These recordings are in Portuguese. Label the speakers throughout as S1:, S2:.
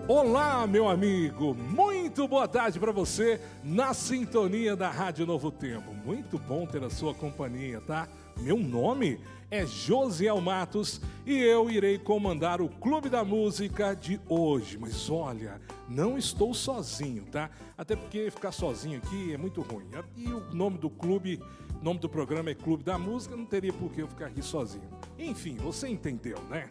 S1: Olá, meu amigo, muito boa tarde para você na sintonia da Rádio Novo Tempo. Muito bom ter a sua companhia, tá? Meu nome é Josiel Matos e eu irei comandar o Clube da Música de hoje. Mas olha, não estou sozinho, tá? Até porque ficar sozinho aqui é muito ruim. E o nome do clube, o nome do programa é Clube da Música, não teria por que eu ficar aqui sozinho. Enfim, você entendeu, né?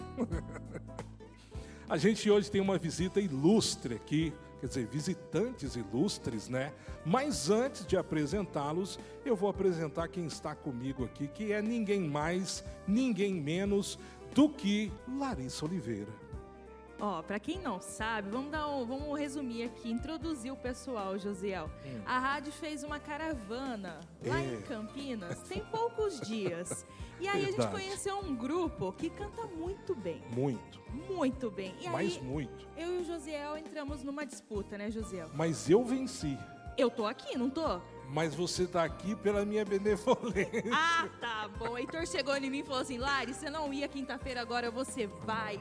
S1: A gente hoje tem uma visita ilustre aqui, quer dizer, visitantes ilustres, né? Mas antes de apresentá-los, eu vou apresentar quem está comigo aqui, que é ninguém mais, ninguém menos do que Larissa Oliveira.
S2: Para quem não sabe, vamos resumir aqui, introduzir o pessoal, Josiel. A rádio fez uma caravana lá em Campinas, tem poucos dias. E aí
S1: Verdade.
S2: A gente conheceu um grupo que canta muito bem. Muito bem. E
S1: Mas
S2: aí,
S1: muito.
S2: eu e o Josiel entramos numa disputa, né, Josiel?
S1: Mas eu venci.
S2: Eu tô aqui, não tô?
S1: Mas você está aqui pela minha benevolência.
S2: Ah, tá bom. O Heitor chegou em mim e falou assim: Lari, você não ia quinta-feira, agora você vai.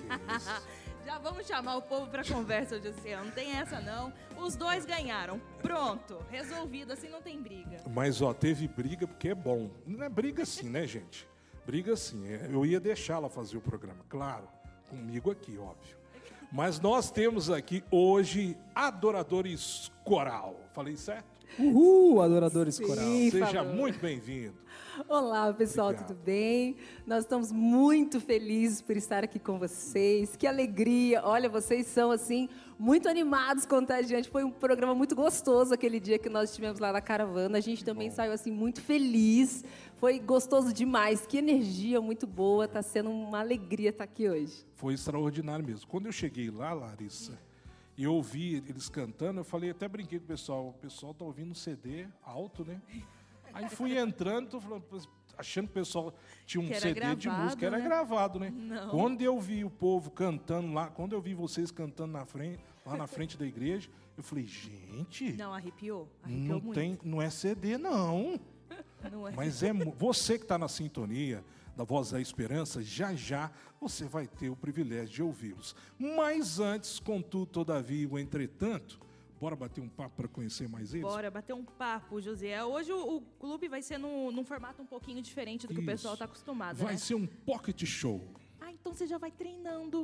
S2: Já vamos chamar o povo para conversa, Josiel. Não tem essa, não. Os dois ganharam. Pronto. Resolvido. Assim não tem briga.
S1: Mas, teve briga porque é bom. Não é briga assim, né, gente? Briga assim. Eu ia deixá-la fazer o programa, claro. Comigo aqui, óbvio. Mas nós temos aqui hoje Adoradores Coral. Falei certo?
S3: Uhul, Adoradores Coral.
S1: Seja muito bem-vindo.
S4: Olá, pessoal,
S1: Obrigado.
S4: Tudo bem? Nós estamos muito felizes por estar aqui com vocês. Que alegria! Olha, vocês são, assim, muito animados, contagiantes. Foi um programa muito gostoso aquele dia que nós estivemos lá na caravana. A gente também saiu, assim, muito feliz. Foi gostoso demais. Que energia muito boa. Está sendo uma alegria estar aqui hoje.
S1: Foi extraordinário mesmo. Quando eu cheguei lá, Larissa, e eu ouvi eles cantando, eu falei, até brinquei com o pessoal tá ouvindo um CD alto, né? Aí fui entrando, tô falando, achando que o pessoal tinha um CD
S2: gravado,
S1: de música, era
S2: né?
S1: gravado, né?
S2: Não.
S1: Quando eu vi o povo cantando lá, quando eu vi vocês cantando lá na frente da igreja, eu falei, gente,
S2: Não, arrepiou
S1: não
S2: muito.
S1: não é CD, não.
S2: Não é.
S1: Mas você que está na sintonia da Voz da Esperança, já você vai ter o privilégio de ouvi-los. Mas antes, contudo, todavia, o entretanto, bora bater um papo para conhecer mais eles?
S2: Bora bater um papo, Josiel. Hoje o clube vai ser num formato um pouquinho diferente do que o pessoal está acostumado,
S1: Vai
S2: né?
S1: ser um pocket show.
S2: Ah, então você já vai treinando.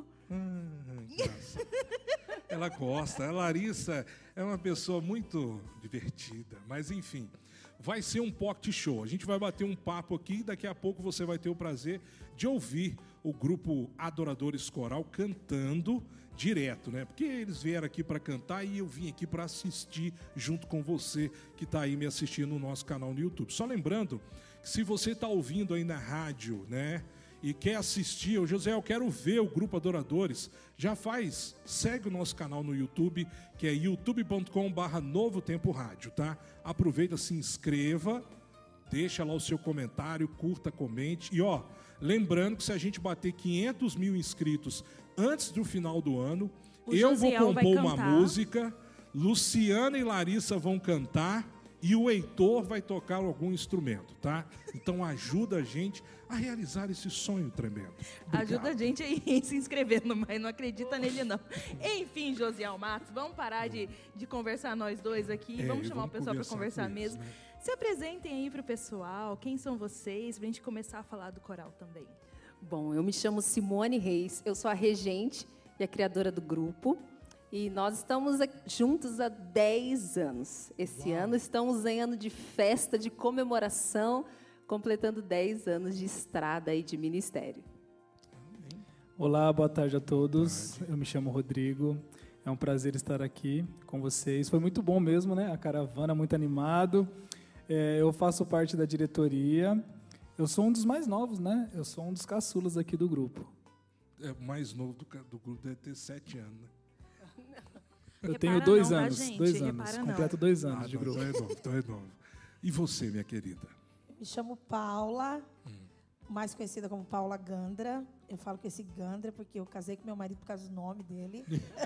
S1: Engraçado. Ela gosta. A Larissa é uma pessoa muito divertida. Mas, enfim, vai ser um pocket show. A gente vai bater um papo aqui e daqui a pouco você vai ter o prazer de ouvir o grupo Adoradores Coral cantando direto, né? Porque eles vieram aqui para cantar e eu vim aqui para assistir junto com você que está aí me assistindo no nosso canal no YouTube. Só lembrando que se você está ouvindo aí na rádio, né? E quer assistir, José, eu quero ver o Grupo Adoradores, segue o nosso canal no YouTube, que é youtube.com/Novo Tempo Rádio, tá? Aproveita, se inscreva, deixa lá o seu comentário, curta, comente. E lembrando que se a gente bater 500 mil inscritos antes do final do ano, eu vou
S2: Josiel vai
S1: compor uma
S2: cantar.
S1: música, Luciana e Larissa vão cantar, e o Heitor vai tocar algum instrumento, tá? Então ajuda a gente a realizar esse sonho tremendo. Obrigado.
S2: Ajuda a gente aí se inscrevendo, mas não acredita nele, não. Enfim, Josiel Matos, vamos parar de conversar nós dois aqui. Vamos chamar o pessoal para conversar mesmo.
S1: Né?
S2: Se apresentem aí para o pessoal. Quem são vocês? Para a gente começar a falar do coral também.
S4: Bom, eu me chamo Simone Reis, eu sou a regente e a criadora do grupo. E nós estamos juntos há 10 anos. Esse ano estamos em ano de festa, de comemoração, completando 10 anos de estrada e de ministério.
S3: Olá, boa tarde a todos. Eu me chamo Rodrigo. É um prazer estar aqui com vocês. Foi muito bom mesmo, né? A caravana, muito animado. Eu faço parte da diretoria. Eu sou um dos mais novos, né? Eu sou um dos caçulas aqui do grupo.
S1: O mais novo do grupo deve ter 7 anos, né?
S3: Eu
S2: Repara
S3: tenho 2
S2: não, tá,
S3: anos.
S2: gente?
S3: 2 anos.
S2: Repara não.
S3: Completo 2 anos de
S1: Não,
S3: grupo.
S1: então é novo. E você, minha querida?
S5: Me chamo Paula, mais conhecida como Paula Gandra. Eu falo com esse Gandra porque eu casei com meu marido por causa do nome dele.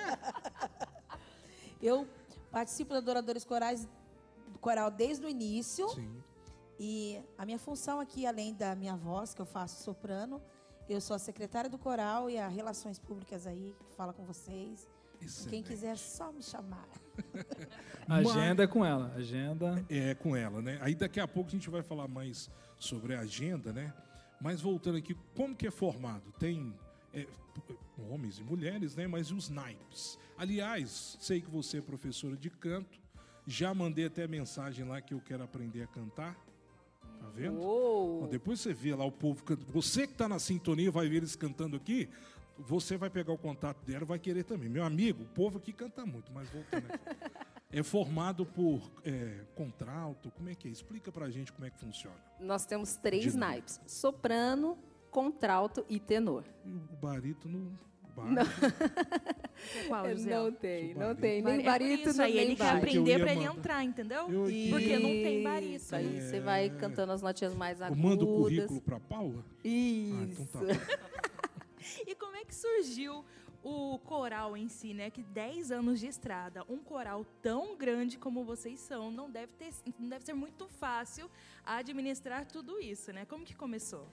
S5: Eu participo da Adoradores Corais do coral desde o início.
S1: Sim.
S5: E a minha função aqui, além da minha voz, que eu faço soprano, eu sou a secretária do coral e a Relações Públicas aí, que fala com vocês.
S1: Excelente.
S5: Quem quiser, só me chamar.
S3: Agenda é com ela. Agenda.
S1: É com ela, né? Aí daqui a pouco a gente vai falar mais sobre a agenda, né? Mas voltando aqui, como que é formado? Tem homens e mulheres, né? Mas e os naipes? Aliás, sei que você é professora de canto. Já mandei até mensagem lá que eu quero aprender a cantar. Tá vendo? Bom, depois você vê lá o povo cantando. Você que está na sintonia vai ver eles cantando aqui. Você vai pegar o contato dela e vai querer também. Meu amigo, o povo aqui canta muito, mas voltando aqui. É formado por contralto, como é que é? Explica pra gente como é que funciona.
S4: Nós temos 3 naipes: soprano, contralto e tenor.
S1: E o barítono...
S4: Não.
S2: Qual, José?
S4: Não tem,
S1: Sou
S4: não tem. Nem
S2: É por
S4: barítono,
S2: isso aí,
S4: nem
S2: ele quer
S4: baixo.
S2: aprender
S1: Eu ia
S2: pra ele
S1: mandar.
S2: entrar, entendeu?
S1: Eu-
S2: Porque não tem
S4: Isso,
S2: barítono.
S4: aí você vai cantando as notinhas mais
S1: Eu
S4: agudas.
S1: mando o currículo pra Paula?
S4: Isso.
S1: Ah, então tá bom.
S2: E como é que surgiu o coral em si, né? Que 10 anos de estrada, um coral tão grande como vocês são, não deve ser muito fácil administrar tudo isso, né? Como que começou?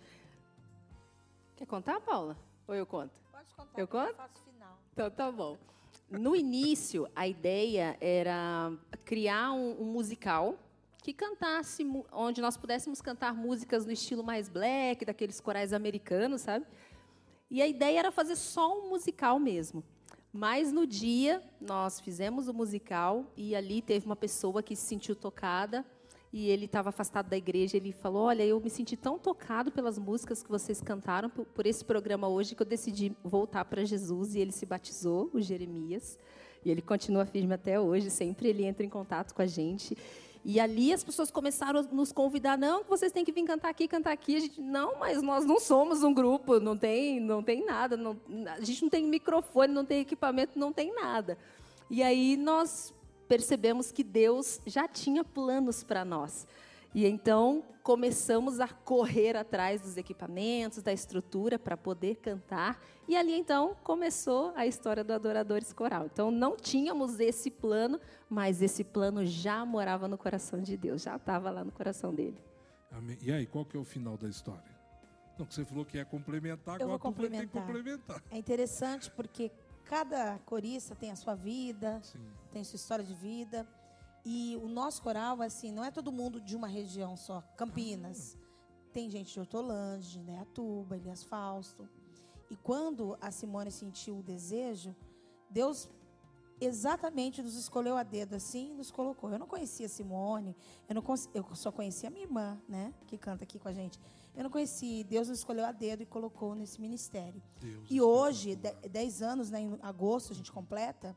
S4: Quer contar, Paula? Ou eu conto?
S5: Pode contar.
S4: Eu conto?
S5: faço final.
S4: Então tá bom. No início, a ideia era criar um musical que cantasse, onde nós pudéssemos cantar músicas no estilo mais black, daqueles corais americanos, sabe? E a ideia era fazer só um musical mesmo. Mas no dia, nós fizemos o musical e ali teve uma pessoa que se sentiu tocada e ele estava afastado da igreja. Ele falou: olha, eu me senti tão tocado pelas músicas que vocês cantaram por esse programa hoje que eu decidi voltar para Jesus. E ele se batizou, o Jeremias. E ele continua firme até hoje, sempre ele entra em contato com a gente. E ali as pessoas começaram a nos convidar: não, que vocês têm que vir cantar aqui, cantar aqui. A gente: não, mas nós não somos um grupo, não tem nada, a gente não tem microfone, não tem equipamento, não tem nada. E aí nós percebemos que Deus já tinha planos para nós. E então começamos a correr atrás dos equipamentos, da estrutura para poder cantar. E ali então começou a história do Adoradores Coral. Então não tínhamos esse plano, mas esse plano já morava no coração de Deus, já estava lá no coração dele.
S1: Amém. E aí, qual que é o final da história? Não, que você falou que ia complementar,
S5: Eu
S1: agora
S5: vou
S1: tu vai ter que
S5: complementar.
S1: complementar.
S5: É interessante porque cada corista tem a sua vida,
S1: Sim.
S5: tem sua história de vida. E o nosso coral, assim, não é todo mundo de uma região só. Campinas. Tem gente de Hortolândia, de Indaiatuba, Elias Fausto. E quando a Simone sentiu o desejo, Deus exatamente nos escolheu a dedo assim e nos colocou. Eu não conhecia a Simone, eu só conhecia a minha irmã, né, que canta aqui com a gente. Eu não conhecia, Deus nos escolheu a dedo e colocou nesse ministério.
S1: Deus
S5: E hoje, 10 anos, né, em agosto a gente completa,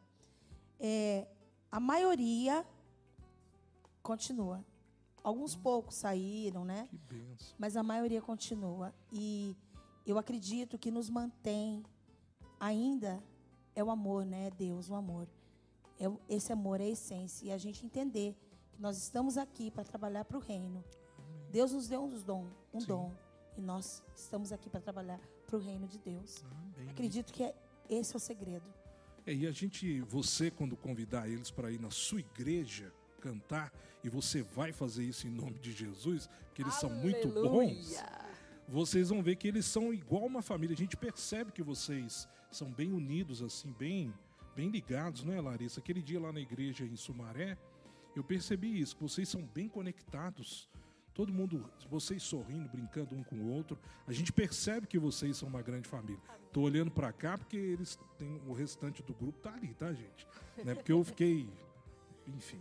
S5: a maioria continua. Alguns poucos saíram, né?
S1: Que benção.
S5: Mas a maioria continua. E eu acredito que nos mantém ainda é o amor, né? Deus, o amor. Esse amor é a essência. E a gente entender que nós estamos aqui para trabalhar para o reino. Deus nos deu um dom. E nós estamos aqui para trabalhar para o reino de Deus.
S1: Amém.
S5: Acredito que esse é o segredo.
S1: E você, quando convidar eles para ir na sua igreja cantar, e você vai fazer isso em nome de Jesus, porque eles são muito bons, vocês vão ver que eles são igual uma família. A gente percebe que vocês são bem unidos, assim, bem ligados, não é, Larissa? Aquele dia lá na igreja em Sumaré, eu percebi isso, que vocês são bem conectados. Todo mundo, vocês sorrindo, brincando um com o outro. A gente percebe que vocês são uma grande família. Estou olhando para cá porque eles têm, o restante do grupo tá ali, tá, gente? Não é porque eu fiquei, enfim.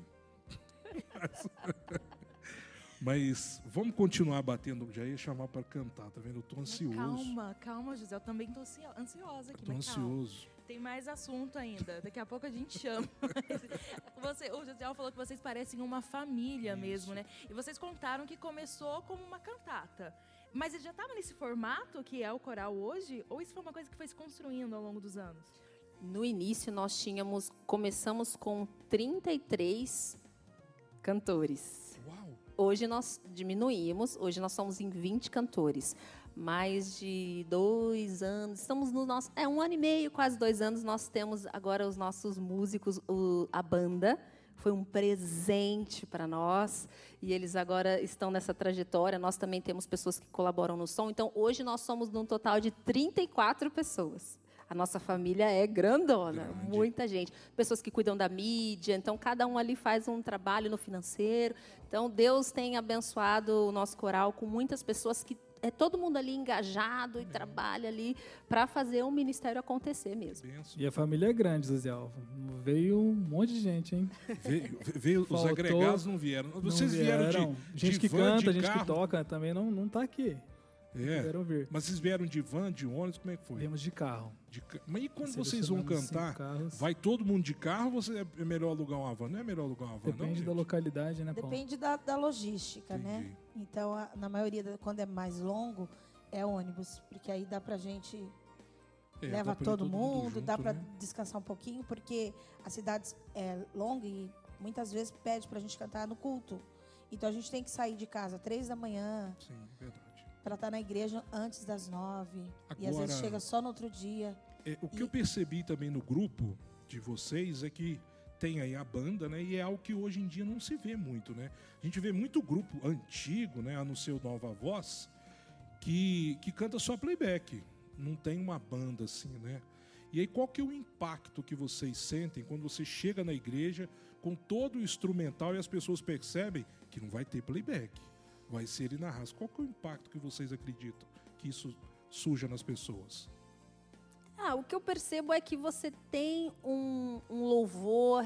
S1: Mas vamos continuar batendo. Já ia chamar para cantar, tá vendo? Eu tô ansioso.
S2: Calma, José. Eu também tô ansiosa aqui.
S1: Tô
S2: mas calma.
S1: ansioso.
S2: Tem mais assunto ainda. Daqui a pouco a gente chama. O José falou que vocês parecem uma família mesmo, né? E vocês contaram que começou como uma cantata. Mas ele já estava nesse formato que é o coral hoje? Ou isso foi uma coisa que foi se construindo ao longo dos anos?
S4: No início, começamos com 33 cantores.
S1: Uau!
S4: Hoje nós diminuímos, hoje nós somos em 20 cantores. Mais de 2 anos, estamos no nosso... 1 ano e meio, quase 2 anos, nós temos agora os nossos músicos, a banda. Foi um presente para nós e eles agora estão nessa trajetória. Nós também temos pessoas que colaboram no som. Então, hoje nós somos num total de 34 pessoas. a nossa família é grandona,
S1: Grande.
S4: muita gente. Pessoas que cuidam da mídia, então cada um ali faz um trabalho no financeiro. Então Deus tem abençoado o nosso coral com muitas pessoas que é todo mundo ali engajado e trabalha ali para fazer o ministério acontecer mesmo.
S1: Benção.
S3: E a família é grande, Zé Alva. Veio um monte de gente, hein?
S1: Veio, os
S3: Faltou-
S1: agregados não vieram. Vocês
S3: Não
S1: vieram de
S3: gente que
S1: van,
S3: canta,
S1: de
S3: gente
S1: carro?
S3: que toca também não tá aqui.
S1: É.
S3: Vieram vir.
S1: Mas vocês vieram de van, de ônibus, como é que foi?
S3: Viemos de carro.
S1: Mas e quando vocês vão
S3: Selecionamos 5
S1: cantar,
S3: carros.
S1: vai todo mundo de carro ou você é melhor alugar uma van? Não é melhor alugar uma van,
S3: Depende
S1: não,
S3: da
S1: gente?
S3: localidade, né, Paulo?
S5: Depende da logística, né?
S1: Entendi.
S5: Então, na maioria, quando é mais longo, é ônibus. Porque aí dá pra gente...
S1: É,
S5: leva
S1: dá pra ir
S5: todo mundo,
S1: junto,
S5: dá pra
S1: né?
S5: descansar um pouquinho, porque a cidade é longa e muitas vezes pede pra gente cantar no culto. Então, a gente tem que sair de casa 3 da manhã,
S1: Sim, verdade.
S5: para estar na igreja antes das 9. E às
S1: Agora-
S5: vezes chega só no outro dia.
S1: O que eu percebi também no grupo de vocês é que tem aí a banda, né? E é algo que hoje em dia não se vê muito, né? A gente vê muito grupo antigo, né? A no seu Nova Voz, que canta só playback. Não tem uma banda assim, né? E aí qual que é o impacto que vocês sentem quando você chega na igreja com todo o instrumental e as pessoas percebem que não vai ter playback? Vai ser ele na raça. Qual que é o impacto que vocês acreditam que isso surja nas pessoas?
S4: O que eu percebo é que você tem um louvor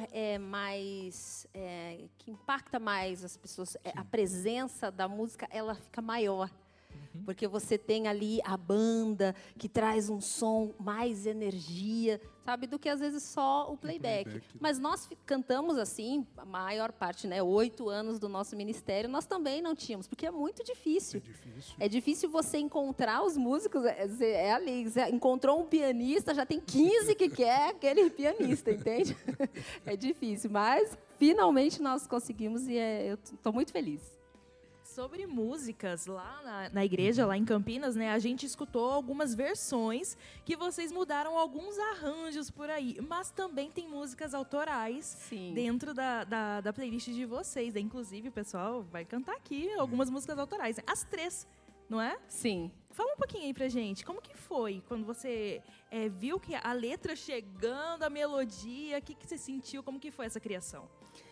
S4: mais que impacta mais as pessoas. A presença da música ela fica maior. Porque você tem ali a banda que traz um som, mais energia, sabe? Do que às vezes só o playback.
S1: playback.
S4: Mas nós cantamos assim, a maior parte, né? 8 anos do nosso ministério, nós também não tínhamos, porque é muito
S1: É
S4: difícil.
S1: difícil.
S4: É difícil você encontrar os músicos, é ali, você encontrou um pianista, já tem 15 que quer aquele pianista, entende? É difícil, mas finalmente nós conseguimos e eu estou muito feliz.
S2: Sobre músicas, lá na igreja, lá em Campinas, né, a gente escutou algumas versões que vocês mudaram alguns arranjos por aí, mas também tem músicas autorais
S4: Sim.
S2: dentro da playlist de vocês. Inclusive, o pessoal vai cantar aqui algumas músicas autorais. As 3, não é?
S4: Sim.
S2: Fala um pouquinho aí pra gente, como que foi quando você viu que a letra chegando, a melodia, o que você sentiu, como que foi essa criação?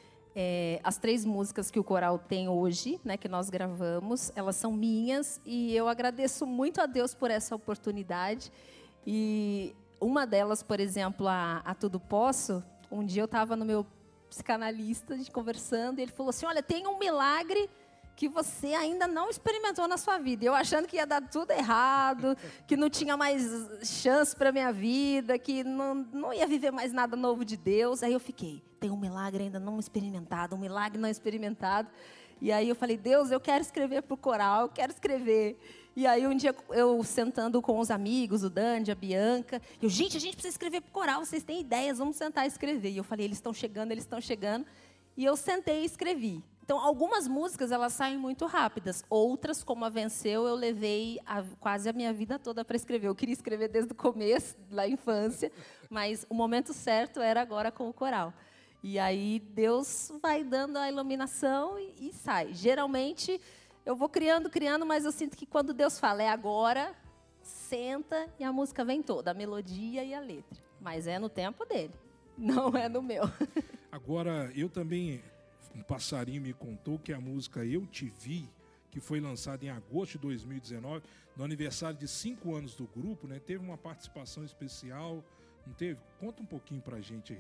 S4: As 3 músicas que o coral tem hoje, né, que nós gravamos, elas são minhas e eu agradeço muito a Deus por essa oportunidade. E uma delas, por exemplo, a Tudo Posso, um dia eu estava no meu psicanalista, a gente conversando, e ele falou assim, olha, tem um milagre que você ainda não experimentou na sua vida. Eu achando que ia dar tudo errado, que não tinha mais chance para minha vida, que não ia viver mais nada novo de Deus. Aí eu fiquei, tem um milagre ainda não experimentado, um milagre não experimentado. E aí eu falei, Deus, eu quero escrever para o coral, eu quero escrever. E aí um dia eu sentando com os amigos, o Dandy, a Bianca, gente, a gente precisa escrever para o coral, vocês têm ideias, vamos sentar e escrever. E eu falei, eles estão chegando. E eu sentei e escrevi. Então, algumas músicas, elas saem muito rápidas. Outras, como a Venceu, eu levei quase a minha vida toda para escrever. Eu queria escrever desde o começo, da infância, mas o momento certo era agora com o coral. E aí, Deus vai dando a iluminação e sai. Geralmente, eu vou criando, mas eu sinto que quando Deus fala, é agora, senta e a música vem toda, a melodia e a letra. Mas é no tempo dele, não é no meu.
S1: Agora, eu também... Um passarinho me contou que a música Eu Te Vi, que foi lançada em agosto de 2019, no aniversário de 5 anos do grupo, né, teve uma participação especial, não teve? Conta um pouquinho pra gente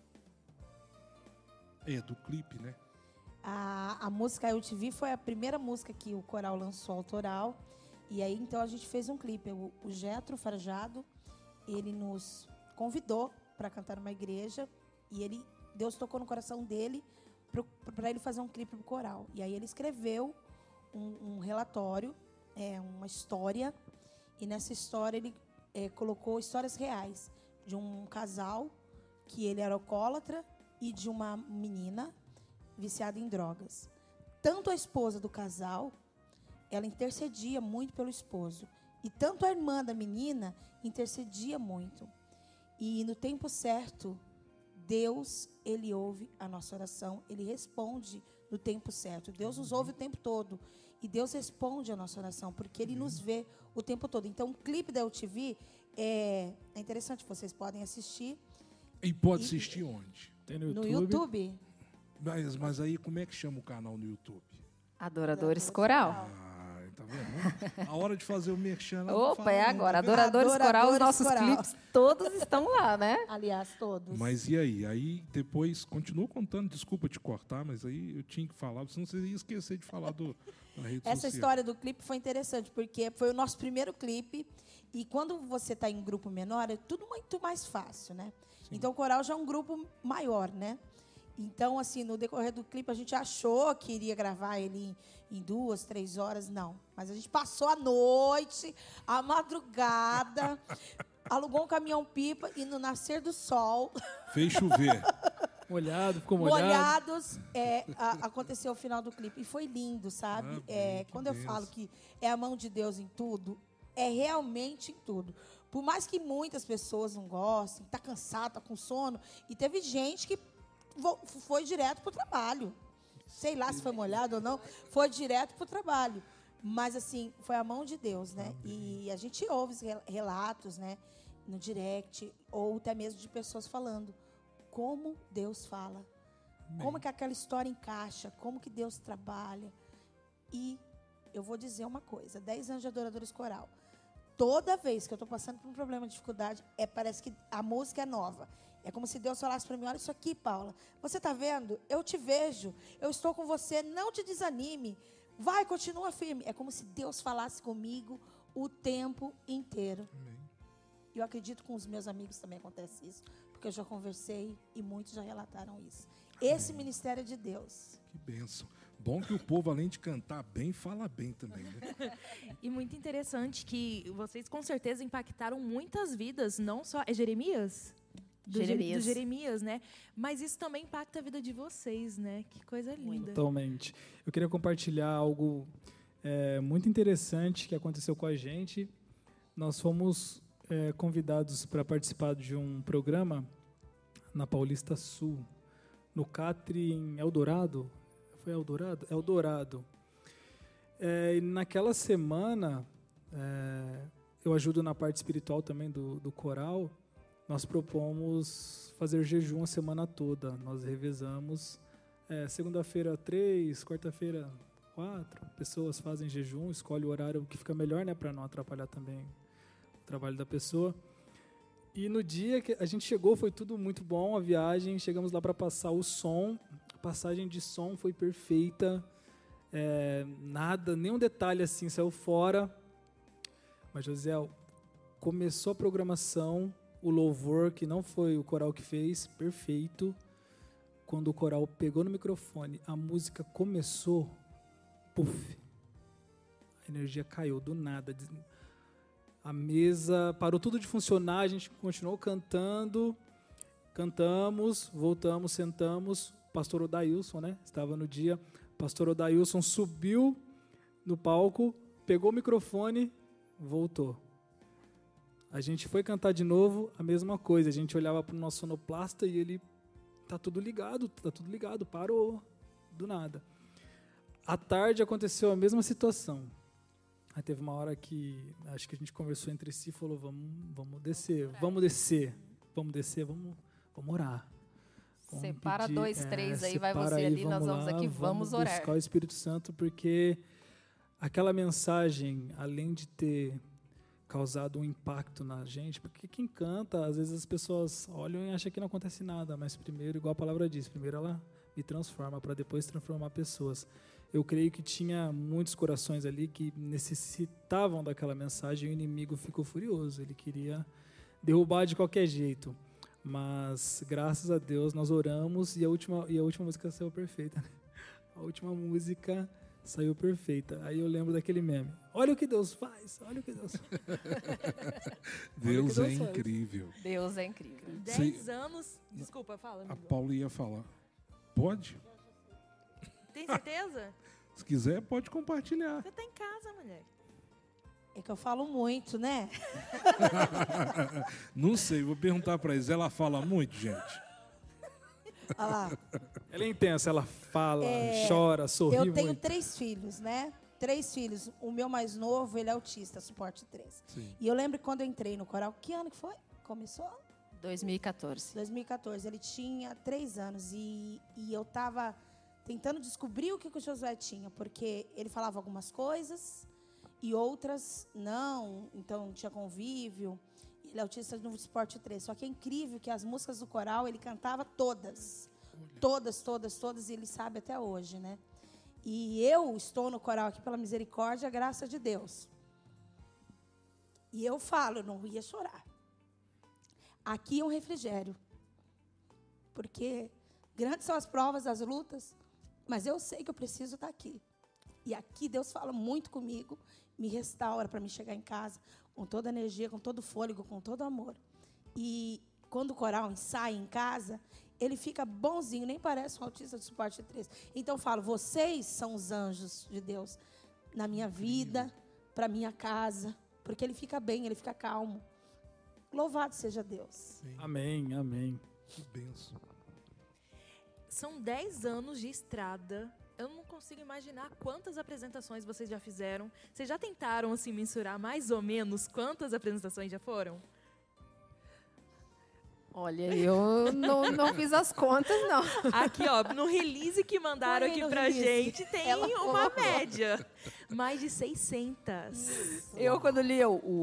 S1: aí. Do clipe, né?
S5: A música Eu Te Vi foi a primeira música que o coral lançou autoral. E aí, então, a gente fez um clipe. O Getro Farjado, ele nos convidou para cantar numa igreja. E Deus tocou no coração dele para ele fazer um clipe pro coral. E aí ele escreveu um relatório, uma história, e nessa história ele colocou histórias reais de um casal que ele era alcoólatra e de uma menina viciada em drogas. Tanto a esposa do casal, ela intercedia muito pelo esposo, e tanto a irmã da menina intercedia muito. E no tempo certo, Deus, ele ouve a nossa oração, ele responde no tempo certo. Deus nos ouve o tempo todo e Deus responde a nossa oração, porque ele nos vê o tempo todo. Então, o clipe da Eu Te Vi É interessante, vocês podem assistir
S1: E pode assistir onde?
S3: Tem no
S5: no
S3: YouTube.
S5: YouTube.
S1: Mas aí, como é que chama o canal no YouTube?
S4: Adoradores Coral.
S1: Tá vendo? A hora de fazer o merchan... ela não
S4: Opa,
S1: fala
S4: é
S1: não,
S4: agora.
S1: tá vendo?
S4: Adoradores Coral, os
S5: Adoradores
S4: nossos
S5: Coral.
S4: clipes todos estão lá, né?
S5: Aliás, todos.
S1: Mas e aí? Aí depois, continua contando, desculpa te cortar, mas aí eu tinha que falar, senão você ia esquecer de falar na rede
S5: Essa
S1: social.
S5: história do clipe foi interessante, porque foi o nosso primeiro clipe. E quando você está em um grupo menor, é tudo muito mais fácil, né? Então, o Coral já é um grupo maior, né? Então, assim, no decorrer do clipe, a gente achou que iria gravar ele em 2, 3 horas. Não. Mas a gente passou a noite, a madrugada, alugou um caminhão-pipa e no nascer do sol,
S1: Fez chover.
S3: Molhado, ficou molhado.
S5: molhados, aconteceu o final do clipe. E foi lindo, sabe?
S1: Amém, que
S5: Quando eu
S1: bênção.
S5: falo que é a mão de Deus em tudo, é realmente em tudo. Por mais que muitas pessoas não gostem, tá cansado, tá com sono, e teve gente que foi direto pro trabalho. Sei lá se foi molhado ou não, foi direto pro trabalho. Mas, assim, foi a mão de Deus, né? E a gente ouve os relatos, né? No direct, ou até mesmo de pessoas falando como Deus fala. Como que aquela história encaixa, como que Deus trabalha. E eu vou dizer uma coisa, 10 anos de Adoradores Coral. Toda vez que eu estou passando por um problema de dificuldade, parece que a música é nova. É como se Deus falasse para mim, olha isso aqui, Paula. Você está vendo? Eu te vejo. Eu estou com você. Não te desanime. Vai, continua firme. É como se Deus falasse comigo o tempo inteiro.
S1: Amém.
S5: Eu acredito que com os meus amigos também acontece isso. Porque eu já conversei e muitos já relataram isso. Esse ministério é de Deus.
S1: Que bênção. Bom que o povo, além de cantar bem, fala bem também, né?
S2: E muito interessante que vocês com certeza impactaram muitas vidas, não só... É Jeremias? Do Jeremias, né? Mas isso também impacta a vida de vocês, né? Que coisa linda.
S3: Totalmente. Eu queria compartilhar algo muito interessante que aconteceu com a gente. Nós fomos convidados para participar de um programa na Paulista Sul, no Catre, em Eldorado. Foi Eldorado? Eldorado. E naquela semana, eu ajudo na parte espiritual também do coral. Nós propomos fazer jejum a semana toda. Nós revezamos. Segunda-feira 3, quarta-feira 4. Pessoas fazem jejum, escolhe o horário que fica melhor, né, para não atrapalhar também o trabalho da pessoa. E no dia que a gente chegou, foi tudo muito bom, a viagem. Chegamos lá para passar o som. A passagem de som foi perfeita. Nada, nenhum detalhe assim saiu fora. Mas, Josiel, começou a programação, o louvor, que não foi o coral que fez, perfeito. Quando o coral pegou no microfone, a música começou, puf, a energia caiu do nada. A mesa parou tudo de funcionar, a gente continuou cantando, cantamos, voltamos, sentamos. O pastor Odailson, né, estava no dia. O pastor Odailson subiu no palco, pegou o microfone, voltou. A gente foi cantar de novo, a mesma coisa. A gente olhava para o nosso sonoplasta e ele, tá tudo ligado, parou, do nada. À tarde aconteceu a mesma situação. Aí teve uma hora que, acho que a gente conversou entre si e falou, vamos descer, vamos orar. Vamos
S4: Separa
S3: pedir,
S4: 2, 3 aí, vai
S3: separa
S4: você
S3: aí,
S4: ali, nós vamos
S3: lá,
S4: aqui, vamos orar.
S3: buscar o Espírito Santo, porque aquela mensagem, além de ter causado um impacto na gente, porque quem canta, às vezes as pessoas olham e acham que não acontece nada, mas primeiro, igual a palavra diz, primeiro ela me transforma para depois transformar pessoas. Eu creio que tinha muitos corações ali que necessitavam daquela mensagem e o inimigo ficou furioso, ele queria derrubar de qualquer jeito. Mas, graças a Deus, nós oramos e a última música saiu perfeita. Né? A última música saiu perfeita. Aí eu lembro daquele meme. Olha o que Deus faz, olha o que Deus faz.
S1: Deus é incrível.
S4: Deus é incrível.
S2: 10 anos... Desculpa, fala,
S1: A
S2: amigo.
S1: Paula ia falar. Pode?
S2: Tem certeza?
S1: Se quiser, pode compartilhar.
S2: Você tá em casa, mulher.
S5: É que eu falo muito, né?
S1: Não sei, vou perguntar para eles. Ela fala muito, gente?
S5: Olha lá.
S3: Ela é intensa, ela fala, chora, sorri
S5: Eu tenho
S3: muito.
S5: 3 filhos, né? 3 filhos. O meu mais novo, ele é autista, suporte 3.
S1: Sim.
S5: E eu lembro que quando eu entrei no coral, que ano que foi? Começou?
S4: 2014.
S5: 2014. Ele tinha 3 anos e eu estava tentando descobrir o que o Josué tinha, porque ele falava algumas coisas e outras não, então tinha convívio. Ele é autista no suporte 3. Só que é incrível que as músicas do coral ele cantava todas. Todas, e ele sabe até hoje, né? E eu estou no coral aqui pela misericórdia, graças de Deus. E eu falo, eu não ia chorar. Aqui é um refrigério. Porque grandes são as provas, as lutas, mas eu sei que eu preciso estar aqui. E aqui Deus fala muito comigo, me restaura para me chegar em casa com toda a energia, com todo o fôlego, com todo o amor. E quando o coral ensaia em casa, ele fica bonzinho, nem parece um autista de suporte 3. Então eu falo, vocês são os anjos de Deus na minha vida, para minha casa, porque ele fica bem, ele fica calmo. Louvado seja Deus.
S1: Sim.
S3: Amém, amém.
S1: Que benção.
S2: São 10 anos de estrada. Eu não consigo imaginar quantas apresentações vocês já fizeram. Vocês já tentaram, assim, mensurar mais ou menos quantas apresentações já foram?
S4: Olha, eu não fiz as contas, não.
S2: Aqui, ó, no release que mandaram
S5: Põe
S2: aqui
S5: no
S2: pra
S5: release.
S2: gente, tem
S4: Ela
S2: uma
S4: colocou.
S2: média. Mais de 600.
S4: Eu, quando li,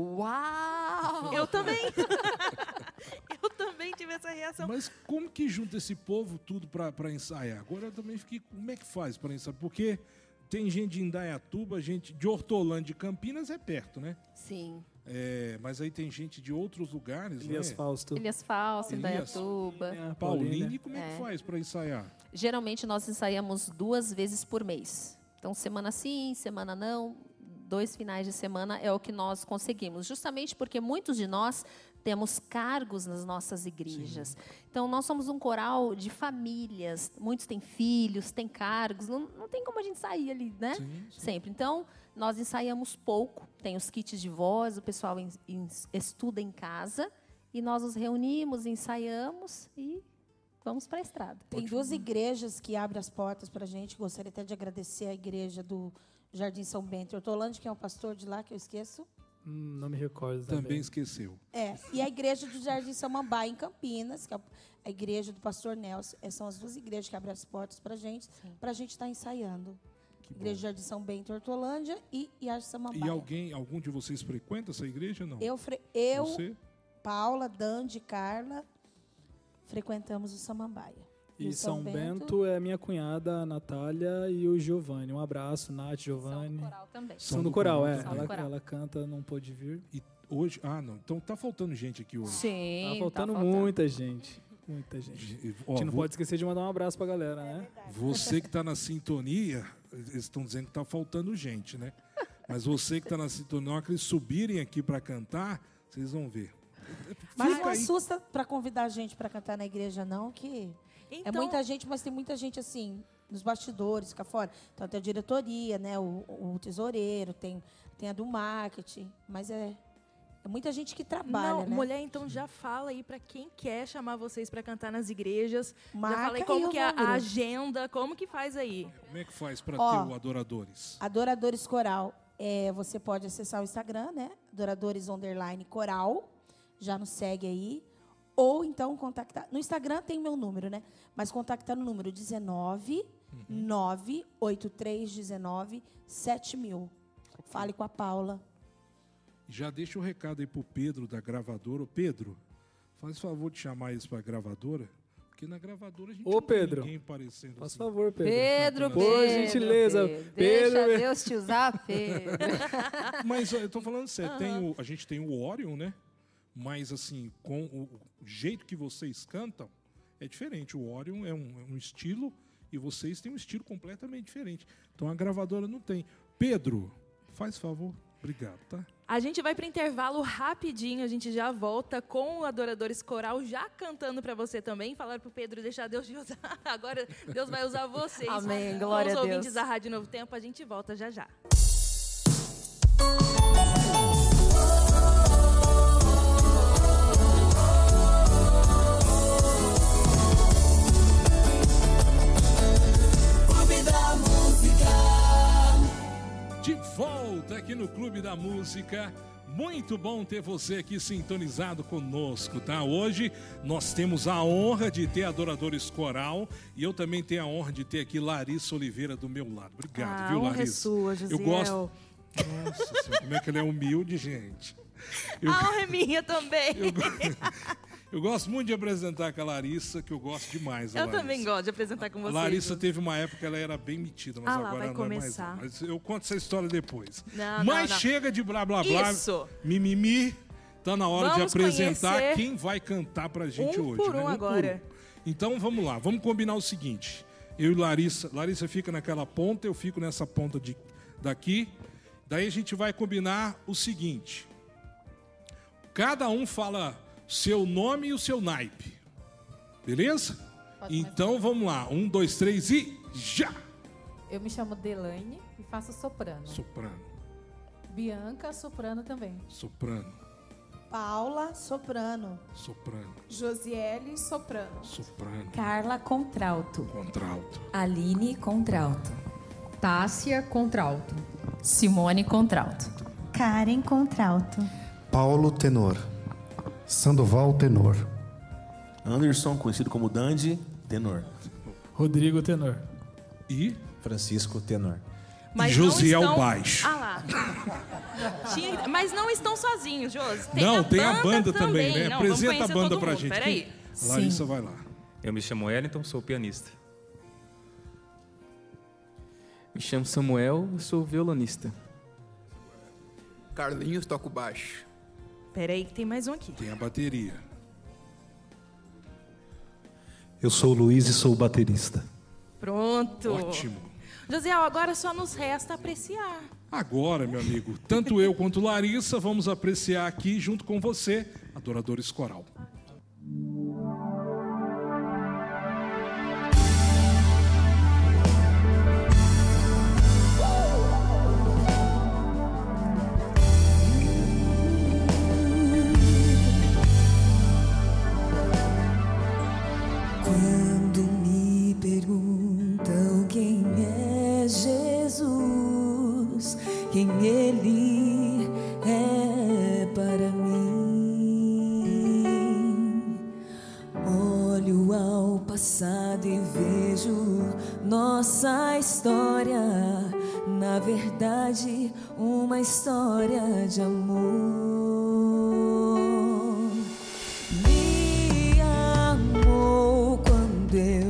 S4: uau!
S2: Eu também. Eu também tive essa reação.
S1: Mas como que junta esse povo tudo para ensaiar? Agora eu também fiquei... Como é que faz para ensaiar? Porque tem gente de Indaiatuba, gente de Hortolândia, de Campinas é perto, né?
S4: Sim.
S1: É, mas aí tem gente de outros lugares,
S3: Elias
S1: né?
S3: Fausto.
S4: Elias Fausto,
S1: Elias.
S4: Indaiatuba.
S1: Pauline, como é que faz para ensaiar?
S4: Geralmente nós ensaiamos 2 vezes por mês. Então, semana sim, semana não. 2 finais de semana é o que nós conseguimos. Justamente porque muitos de nós temos cargos nas nossas igrejas. Sim. Então, nós somos um coral de famílias. Muitos têm filhos, têm cargos. Não tem como a gente sair ali, né?
S1: Sim.
S4: Sempre. Então, nós ensaiamos pouco. Tem os kits de voz, o pessoal estuda em casa. E nós nos reunimos, ensaiamos e vamos para a estrada.
S5: Tem 2 igrejas que abrem as portas para a gente. Gostaria até de agradecer a igreja do Jardim São Bento, Hortolândia, que é um pastor de lá, que eu esqueço.
S3: Não me recordo
S1: Também esqueceu.
S5: E a igreja do Jardim Samambaia, em Campinas, que é a igreja do pastor Nelson. São as 2 igrejas que abrem as portas para a gente estar ensaiando. Igreja do Jardim São Bento, Hortolândia e a Samambaia.
S1: E algum de vocês frequenta essa igreja, não?
S5: Eu
S1: Você?
S5: Paula, Dandi, Carla, frequentamos o Samambaia.
S3: E
S5: o
S3: São Bento é minha cunhada, a Natália, e o Giovanni. Um abraço, Nath, Giovanni.
S4: São do coral também.
S3: São do coral, é.
S4: São do coral.
S3: Ela canta, não pôde vir.
S1: E hoje... Ah, não. Então tá faltando gente aqui hoje.
S4: Sim,
S3: Tá faltando muita gente. Muita gente.
S1: Ó,
S3: A gente não pode esquecer de mandar um abraço pra galera, né?
S1: Você que está na sintonia, eles estão dizendo que está faltando gente, né? Mas você que está na sintonia, na hora que eles subirem aqui para cantar, vocês vão ver.
S5: Mas
S1: Fica
S5: não
S1: aí.
S5: assusta para convidar a gente para cantar na igreja, não, que é
S2: Então,
S5: muita gente, mas tem muita gente assim, nos bastidores, fica fora. Então tem a diretoria, né, o tesoureiro, tem a do marketing, mas é muita gente que trabalha,
S2: não,
S5: né?
S2: mulher, então já fala aí pra quem quer chamar vocês pra cantar nas igrejas.
S5: Marca
S2: já fala aí
S5: aí
S2: como
S5: o
S2: que é a
S5: número.
S2: agenda, como que faz aí?
S1: Como é que faz para
S5: Ó,
S1: ter o Adoradores?
S5: Adoradores Coral, você pode acessar o Instagram, né? Adoradores_Coral, já nos segue aí. Ou então contactar. No Instagram tem meu número, né? Mas contactar no número 19 98319 7000. Fale com a Paula.
S1: Já deixa o recado aí pro Pedro da gravadora. Ô, Pedro, faz favor de chamar eles para a gravadora, porque na gravadora a gente
S3: Ô,
S1: não vê
S3: Pedro,
S1: ninguém parecendo
S3: Faz
S1: assim.
S3: favor, Pedro.
S4: Pedro,
S1: Por
S4: Pedro.
S3: gentileza,
S4: Deixa
S3: Pedro.
S4: Deus te usar, Pedro.
S1: Mas eu tô falando sério, a gente tem o Orion, né? Mas assim, com o jeito que vocês cantam, é diferente. O Orion é um estilo e vocês têm um estilo completamente diferente. Então a gravadora não tem. Pedro, faz favor. Obrigado, tá?
S2: A gente vai para o intervalo rapidinho, a gente já volta com o Adoradores Coral já cantando para você também. Falaram pro Pedro deixar Deus te usar. Agora Deus vai usar vocês.
S4: Amém,
S2: Com
S4: glória
S2: os
S4: a Deus.
S2: ouvintes da Rádio Novo Tempo, a gente volta já já.
S1: De Clube da Música. Muito bom ter você aqui sintonizado conosco, tá? Hoje nós temos a honra de ter Adoradores Coral e eu também tenho a honra de ter aqui Larissa Oliveira do meu lado. Obrigado, viu, Larissa?
S2: A honra é sua, Josiel.
S1: Eu gosto... Nossa Senhora, como é que ele é humilde, gente.
S2: A honra é minha também.
S1: Eu gosto muito de apresentar com a Larissa, que eu gosto demais.
S2: Eu também gosto de apresentar com vocês.
S1: Larissa teve uma época que ela era bem metida, mas agora
S2: vai
S1: não
S2: começar.
S1: é mais. Mas eu conto essa história depois.
S2: Não.
S1: Chega de blá blá blá.
S2: Isso.
S1: Mimimi. Tá na hora
S2: Vamos
S1: de apresentar
S2: conhecer
S1: quem vai cantar pra gente
S2: um
S1: hoje.
S2: por
S1: né?
S2: um agora.
S1: Então vamos lá, vamos combinar o seguinte. Eu e Larissa fica naquela ponta, eu fico nessa ponta daqui. Daí a gente vai combinar o seguinte. Cada um fala seu nome e o seu naipe. Beleza? Então vamos lá. 1, 2, 3 e já!
S6: Eu me chamo Delaine e faço soprano.
S1: Soprano.
S6: Bianca, soprano também.
S1: Soprano.
S5: Paula, soprano.
S1: Soprano.
S7: Josiele, soprano.
S1: Soprano.
S8: Carla, contralto.
S1: Contralto.
S8: Aline, contralto.
S9: Tássia, contralto.
S8: Simone, contralto.
S10: Karen, contralto.
S11: Paulo, tenor. Sandoval, tenor.
S12: Anderson, conhecido como Dandy, tenor.
S3: Rodrigo, tenor.
S1: E
S12: Francisco, tenor.
S2: Mas
S1: Josiel,
S2: não estão...
S1: baixo.
S2: lá. Mas não estão sozinhos, Josi.
S1: Tem a banda também, né?
S2: Não,
S1: Apresenta a banda pra gente.
S2: Peraí.
S1: Larissa, vai lá.
S13: Eu me chamo Wellington, sou pianista.
S14: Me chamo Samuel, sou violonista.
S15: Carlinhos, toco baixo.
S2: Peraí que tem mais um aqui.
S1: Tem a bateria.
S11: Eu sou o Luiz e sou o baterista.
S2: Pronto.
S1: Ótimo.
S2: Josiel, agora só nos resta apreciar.
S1: Agora, meu amigo, tanto eu quanto Larissa vamos apreciar aqui junto com você, Adoradores Coral.
S16: Quando me perguntam quem é Jesus, quem Ele é para mim, olho ao passado e vejo nossa história, na verdade, uma história de amor. Eu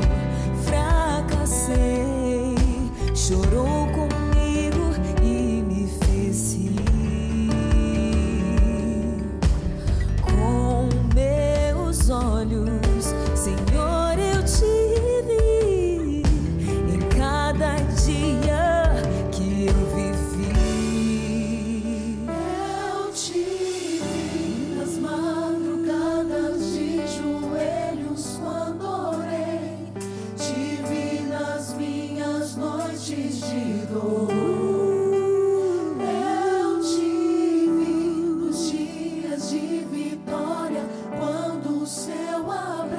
S16: fracassei, chorou comigo e me fez rir. Com meus olhos, Senhor, eu te vi em cada dia que eu vivi. Eu te vi nas madrugadas de joelhos quando noites de dor. Eu te vi nos dias de vitória, quando o céu abriu.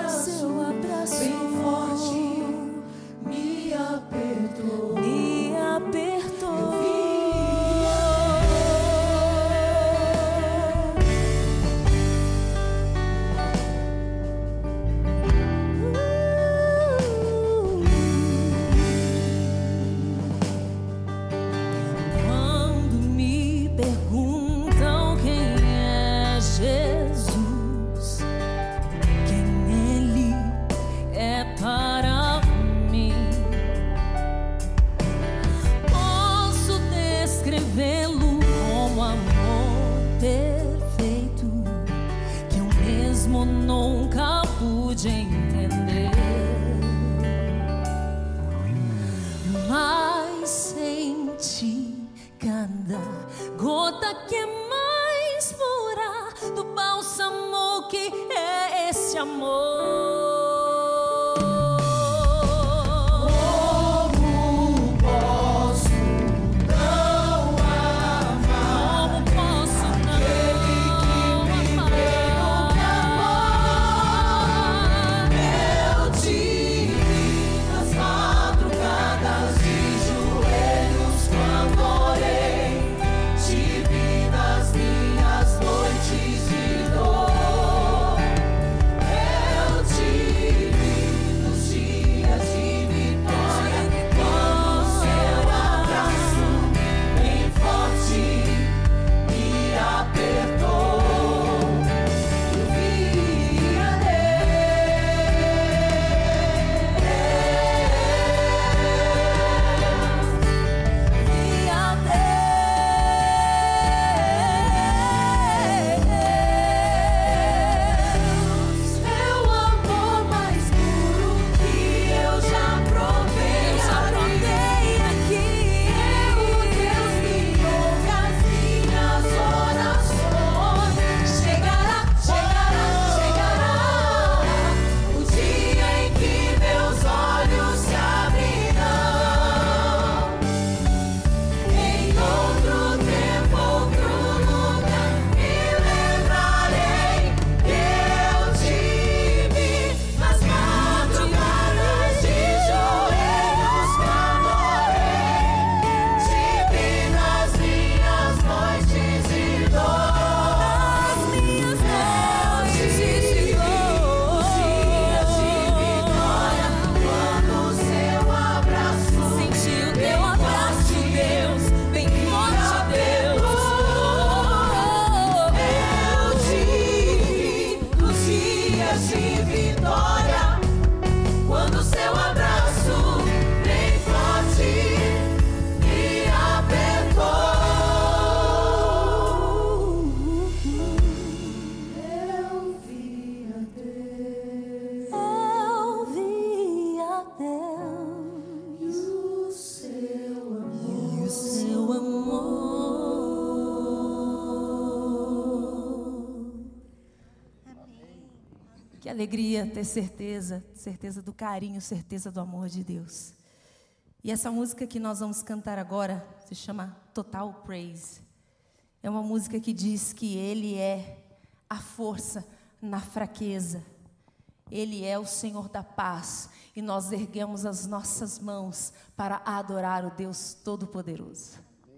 S5: alegria ter certeza, certeza do carinho, certeza do amor de Deus. E essa música que nós vamos cantar agora se chama Total Praise. É uma música que diz que Ele é a força na fraqueza. Ele é o Senhor da paz. E nós erguemos as nossas mãos para adorar o Deus Todo-Poderoso.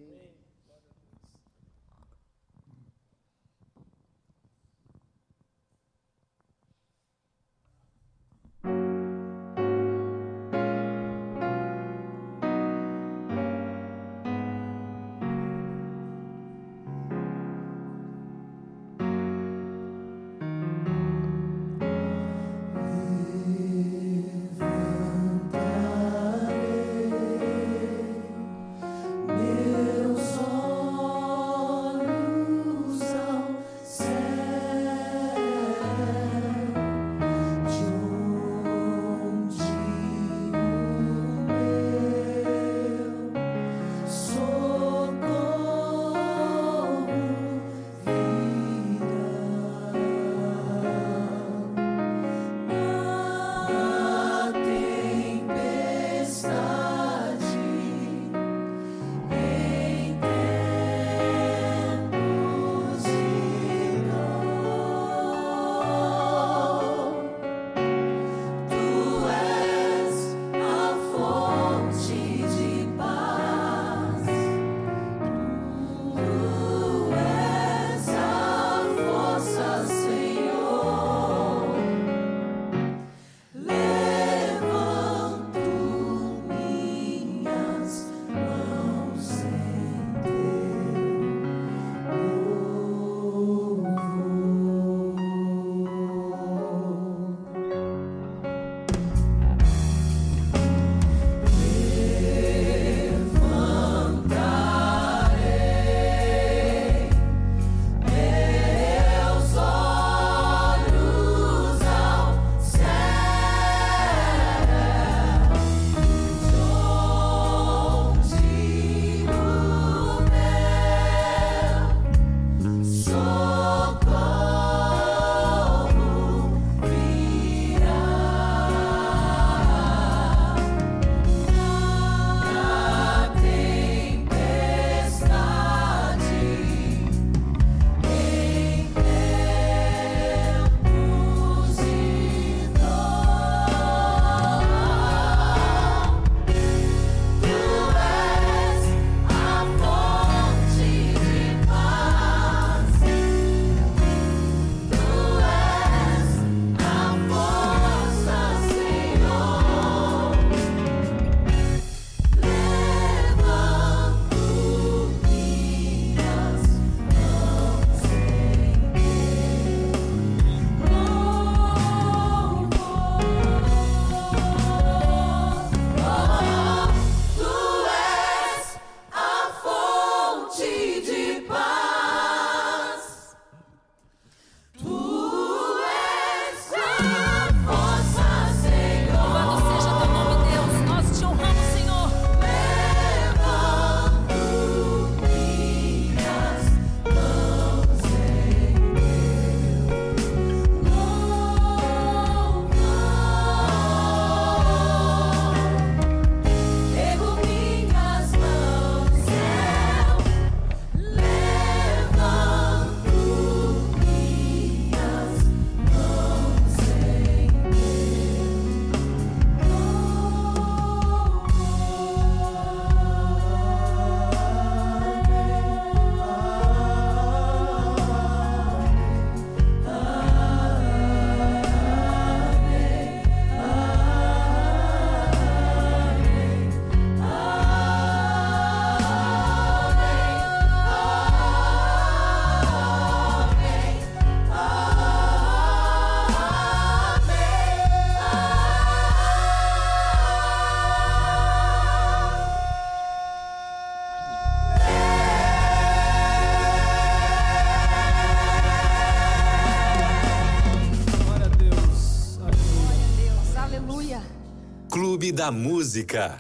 S15: Clube da Música.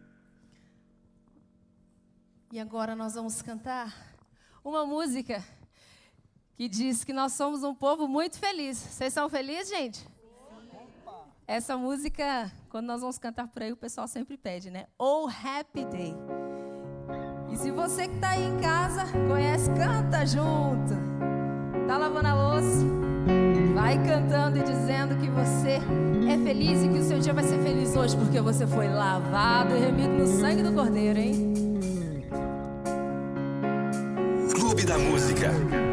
S5: E agora nós vamos cantar uma música que diz que nós somos um povo muito feliz. Vocês são felizes, gente?
S4: Essa música, quando nós vamos cantar por aí, o pessoal sempre pede, né? Oh, Happy Day. E se você que está aí em casa, conhece, canta junto. Tá lavando a louça? Vai cantando e dizendo que você é feliz e que o seu dia vai ser feliz hoje, porque você foi lavado e remido no sangue do Cordeiro, hein?
S15: Clube da Música.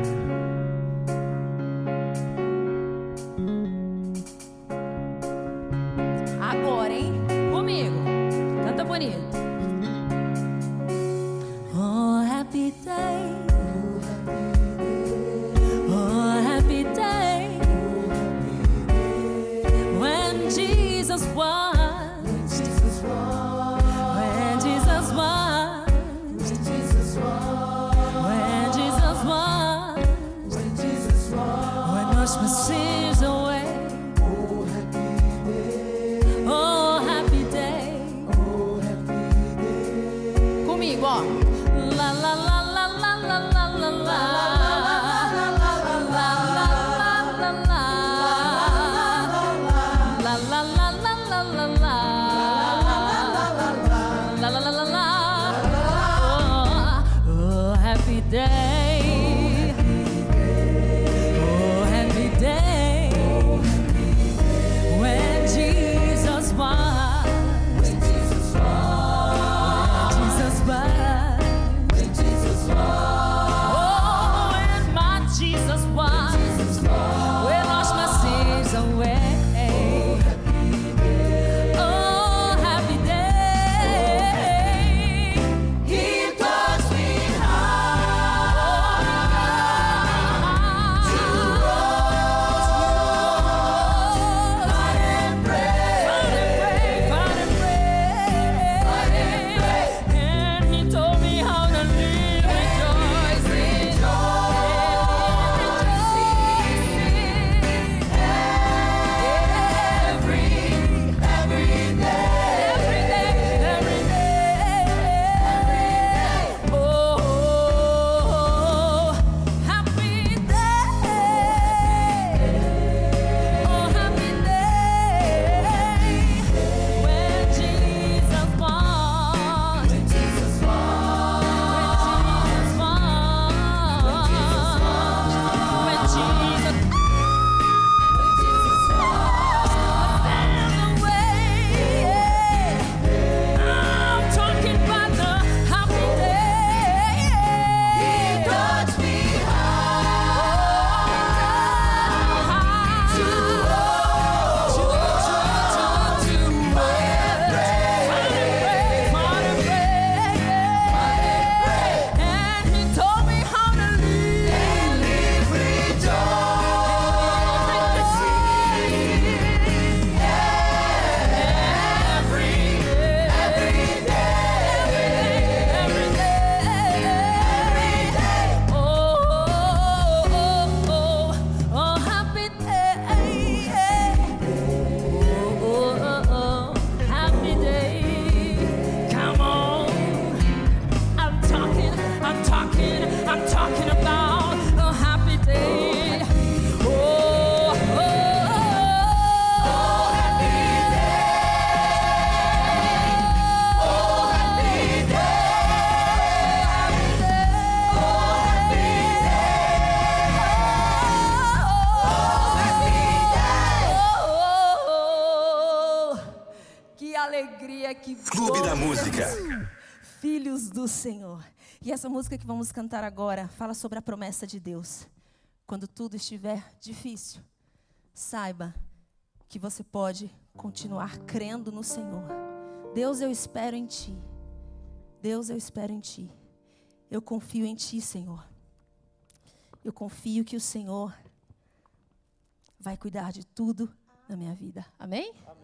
S4: Agora, hein? Comigo. Canta bonito.
S16: Oh, happy day. Oh, happy day. When Jesus won. When Jesus won. When Jesus won. When Jesus won. When Jesus won. When Jesus won. When washed my sins away.
S4: Comigo, ó. La la la la la la la la la.
S16: Oh, happy day. Oh, happy day. When Jesus won. When Jesus won. When Jesus won. When Jesus won. Oh, when my Jesus won. When washed my sins away.
S15: Clube da Música.
S5: Filhos do Senhor. E essa música que vamos cantar agora fala sobre a promessa de Deus. Quando tudo estiver difícil, saiba que você pode continuar crendo no Senhor. Deus, eu espero em Ti. Deus, eu espero em Ti. Eu confio em Ti, Senhor. Eu confio que o Senhor vai cuidar de tudo na minha vida. Amém?
S16: Amém.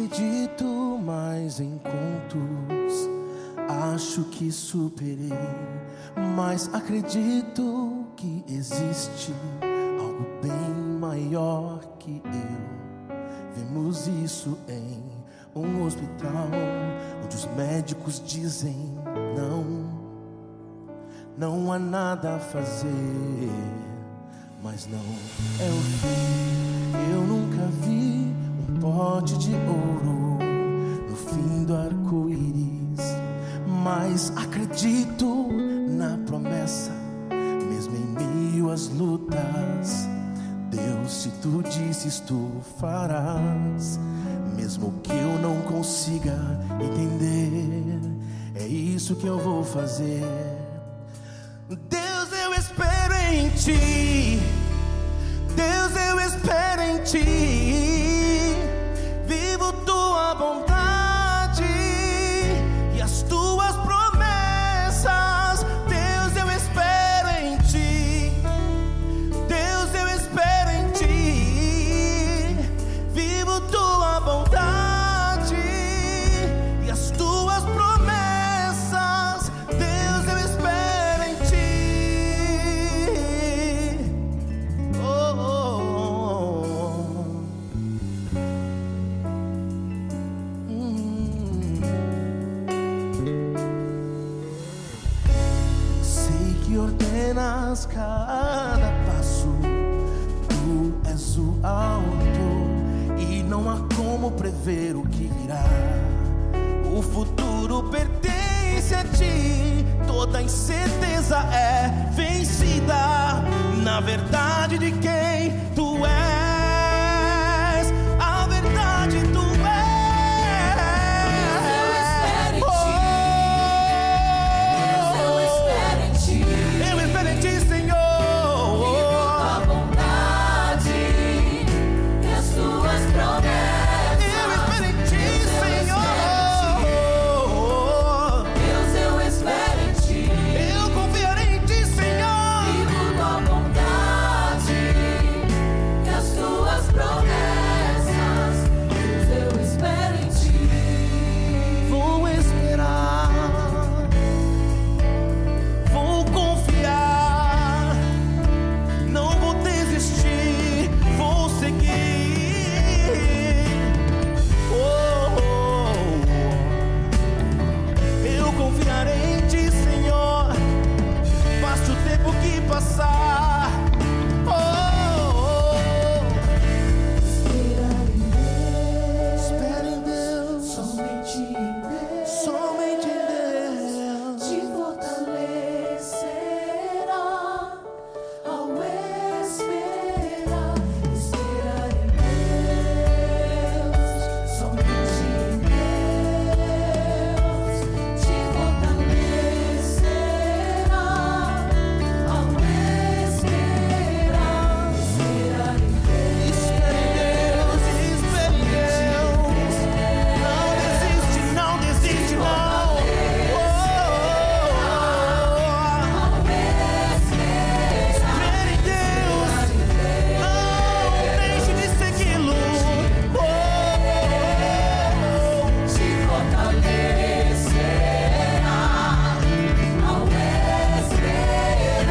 S12: acredito mais em contos. Acho que superei, mas acredito que existe algo bem maior que eu. Vemos isso em um hospital, onde os médicos dizem não há nada a fazer, mas não é o fim. Eu nunca vi um pote de ouro no fim do arco-íris, mas acredito na promessa, mesmo em meio às lutas. Deus, se tu disses, tu farás, mesmo que eu não consiga entender, é isso que eu vou fazer. Deus, eu espero em ti. Deus, eu espero em ti. Vivo tua bondade e as tuas promessas. Deus, eu espero em ti. Deus, eu espero em ti. Vivo tua bondade e as tuas promessas. Deus, eu espero em ti. Sei que ordenas cada passo, tu és o autor e não há como prever o que virá. O futuro pertence a ti, toda incerteza é vencida na verdade de quem tu és. A verdade tu és.
S16: Deus, eu espero em ti.
S12: Eu espero em ti, Senhor.
S16: Vivo tua bondade e as tuas promessas.
S12: Eu espero em ti, Senhor.
S16: Deus, eu espero em ti.
S12: Eu confiarei em ti, Senhor.
S16: Vivo tua bondade e as tuas promessas. Deus, eu espero em ti.
S12: Vou esperar, vou confiar, não vou desistir, vou seguir. Eu confiarei em ti, Senhor, basta o tempo que passar. Espera em Deus,
S16: Somente em Deus
S12: somente em Deus.
S16: te fortalecerá ao esperar. Esperar em Deus, somente em Deus te fortalecerá ao esperar. Esperar em Deus,
S12: Espera em Deus, espera em Deus. Não desiste, não desiste, não. Espera em Deus, não deixe de segui-lo.
S16: te fortalecerá ao esperar.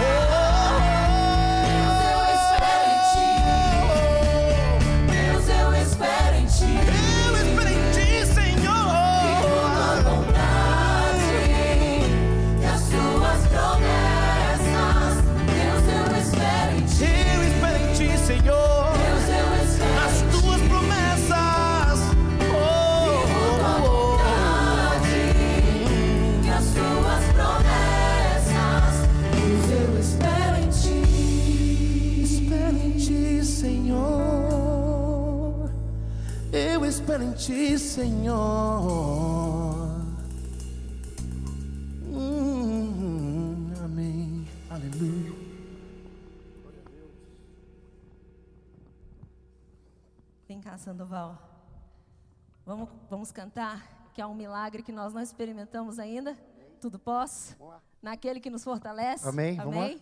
S16: Deus, eu espero em ti.
S12: Eu espero em ti, Senhor.
S16: Tua bondade e as tuas promessas. Deus, eu espero em ti.
S12: Eu espero em ti, Senhor.
S16: Deus, eu espero
S12: Nas
S16: em ti.
S12: tuas promessas.
S16: Tua bondade e as tuas promessas. Deus, eu espero em ti.
S12: Espero em ti, Senhor. Eu espero em ti, Senhor. Amém. Aleluia.
S4: Vem cá, Sandoval. Vamos cantar, que é um milagre que nós não experimentamos ainda. Tudo posso? Naquele que nos fortalece.
S17: Amém. Vamos lá.
S4: Amém.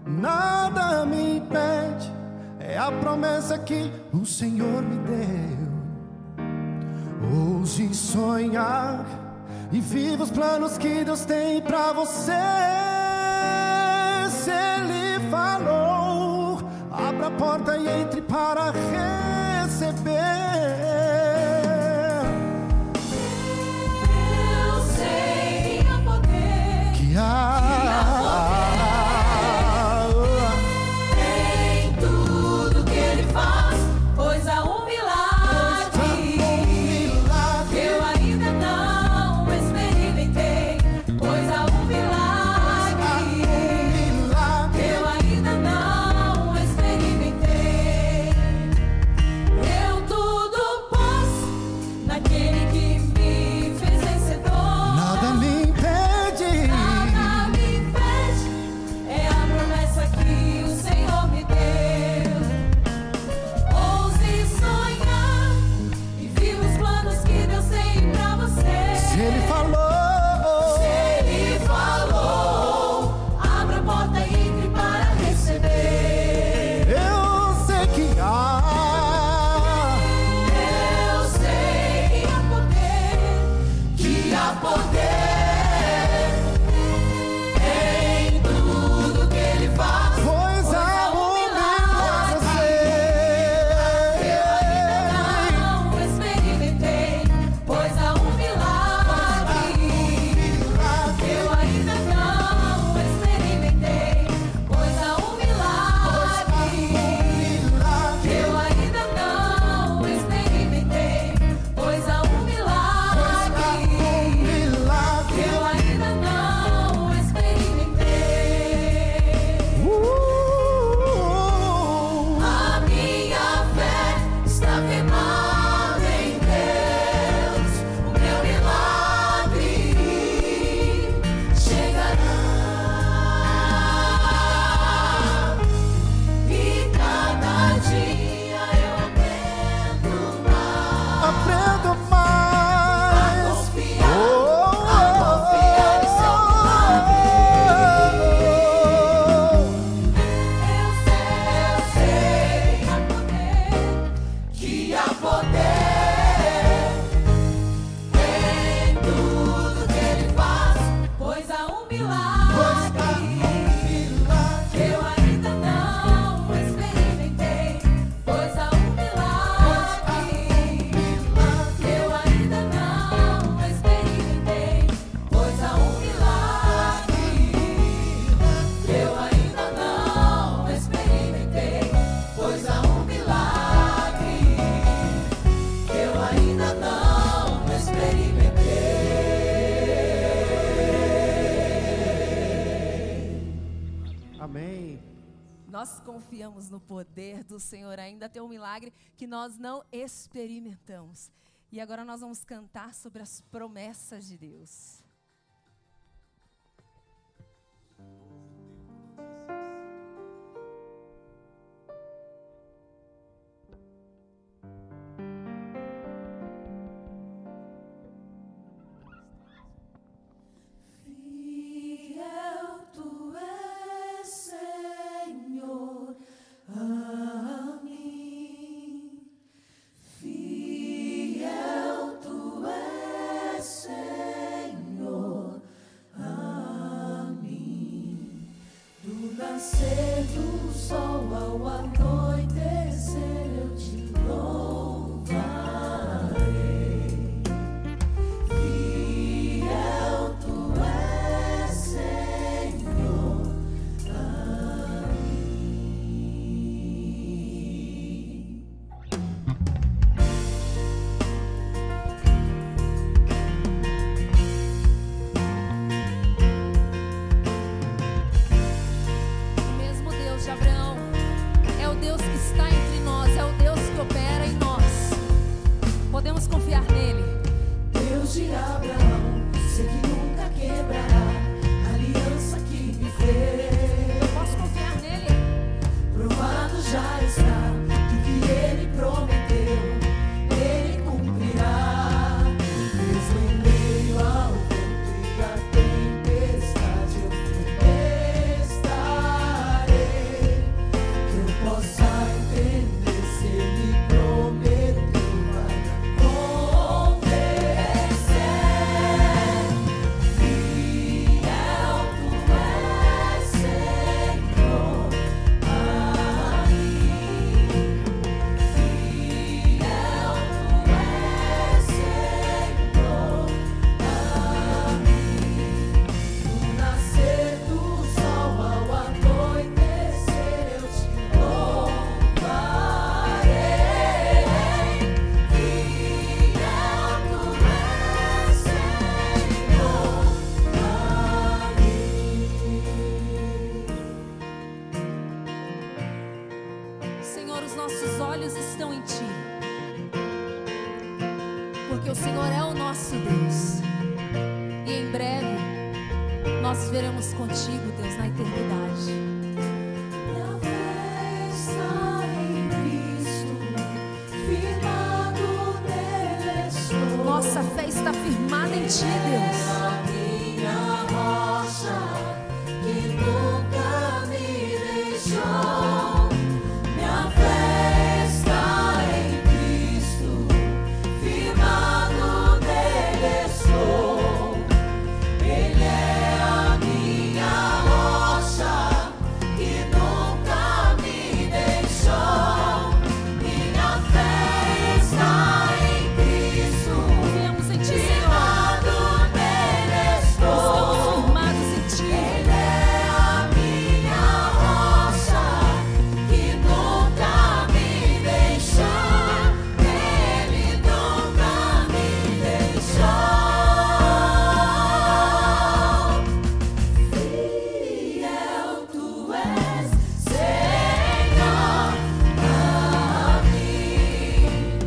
S12: nada me impede. É a promessa que o Senhor me deu. Ouse sonhar e viva os planos que Deus tem pra você. Se Ele falou, abra a porta e entre para receber.
S16: Eu sei o poder
S12: Que há
S16: em tudo que Ele faz, pois há um milagre que eu ainda não experimentei. Pois há um milagre que eu ainda não experimentei. Eu tudo posso naquele que me fez vencedor.
S12: nada me impede.
S16: Nada me impede, é a promessa que o Senhor me deu. Ouse sonhar e viva os planos que Deus tem pra você.
S12: Se Ele falou,
S16: Se Ele falou, abra a porta e entre para receber.
S12: eu sei que há.
S16: Eu sei que há poder em tudo que Ele faz.
S12: Pois há um milagre
S16: Eu ainda não experimentei. Pois há um milagre que eu ainda não experimentei. Pois há um milagre que eu ainda não experimentei. Pois há um milagre que eu ainda não experimentei. A minha fé está firmada em Deus. O meu milagre chegará. E cada dia eu aprendo mais.
S12: Aprendo mais.
S16: A confiar em seu milagre. Eu sei que há poder em tudo que Ele faz, pois há um milagre que eu ainda não experimentei. Pois há um milagre que eu ainda não experimentei. Pois há um milagre que eu ainda não experimentei. Pois há um milagre que eu ainda não experimentei.
S12: Amém.
S4: Nós confiamos no poder do Senhor. Ainda tem um milagre que nós não experimentamos. E agora nós vamos cantar sobre as promessas de Deus.
S16: Fiel tu és, Senhor, a mim. Fiel tu és, Senhor.
S4: olhos estão em Ti, porque o Senhor é o nosso Deus. E em breve nós veremos contigo, Deus, na eternidade.
S16: Minha fé está em Cristo, firmado nele estou.
S4: Nossa fé está firmada em Ti, Deus.
S16: Minha rocha que nunca me deixou. Minha fé está em Cristo, firmado nele estou. Ele é a minha rocha que nunca me deixou. Minha fé está em Cristo,
S4: Confiamos em Ti, Senhor.
S16: firmado nele estou.
S4: Estamos firmados em Ti.
S16: Ele é a minha rocha que nunca me deixou. Ele nunca me deixou. Fiel Tu és, Senhor, a mim.